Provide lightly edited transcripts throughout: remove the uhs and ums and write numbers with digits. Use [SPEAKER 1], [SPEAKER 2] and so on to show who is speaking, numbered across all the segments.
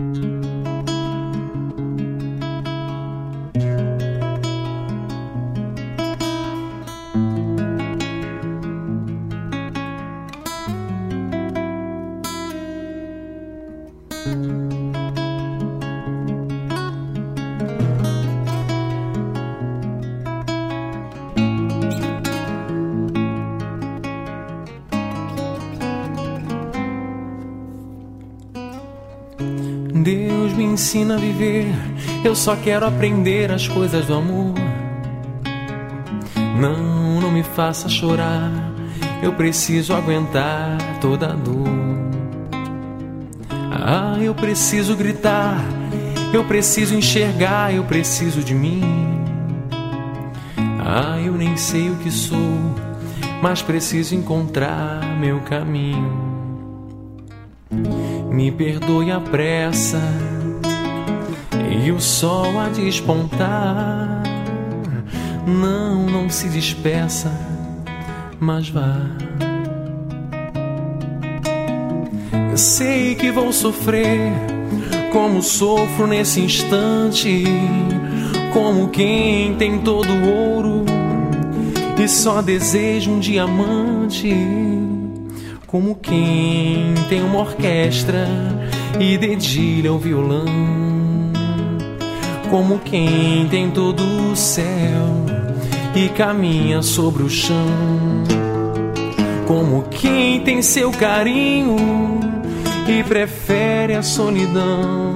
[SPEAKER 1] Deus me ensina a viver, eu só quero aprender as coisas do amor. Não me faça chorar, eu preciso aguentar toda a dor. Eu preciso gritar, eu preciso enxergar, eu preciso de mim. Eu nem sei o que sou, mas preciso encontrar meu caminho. Me perdoe a pressa e o sol a despontar. Não se despeça, mas vá. Eu sei que vou sofrer, como sofro nesse instante, como quem tem todo o ouro e só deseja um diamante, como quem tem uma orquestra e dedilha o violão, como quem tem todo o céu e caminha sobre o chão, como quem tem seu carinho e prefere a solidão.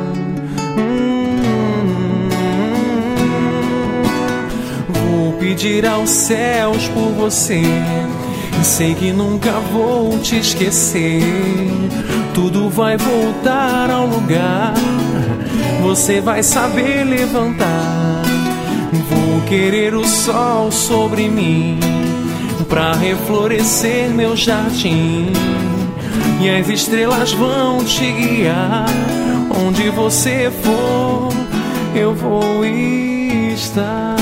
[SPEAKER 1] Vou pedir aos céus por você, sei que nunca vou te esquecer. Tudo vai voltar ao lugar, você vai saber levantar. Vou querer o sol sobre mim pra reflorescer meu jardim, e as estrelas vão te guiar. Onde você for, eu vou estar.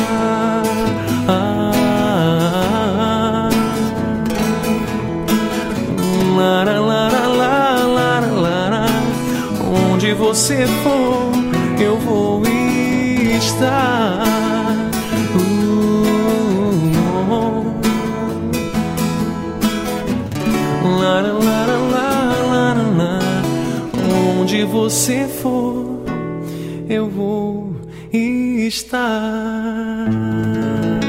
[SPEAKER 1] Onde você for, eu vou estar. Onde você for, eu vou estar.